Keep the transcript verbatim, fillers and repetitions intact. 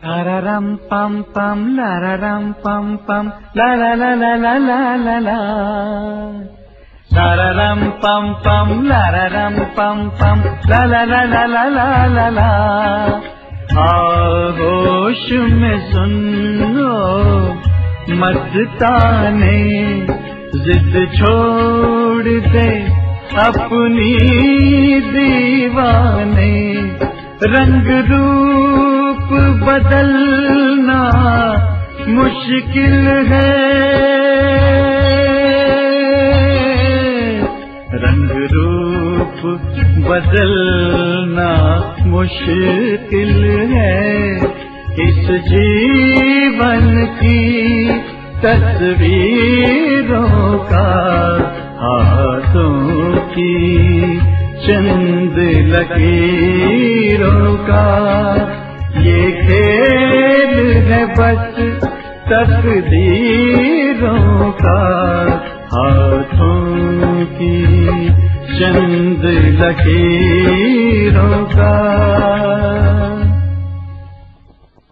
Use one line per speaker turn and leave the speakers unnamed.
Lararam pam pam, lararam pam pam, la la la la la la la la. Lararam pam pam, lararam pam pam, la la la la la la la la. आगोश में सुनो मस्ताने, जिद छोड़ दे अपनी दीवाने। रंग रूप बदलना मुश्किल है, रंग रूप बदलना मुश्किल है। इस जीवन की तस्वीरों का, हाथों की चंद लकीरों का, ये खेल है बस तकदीरों का। हाथों की चंद लकीरों का।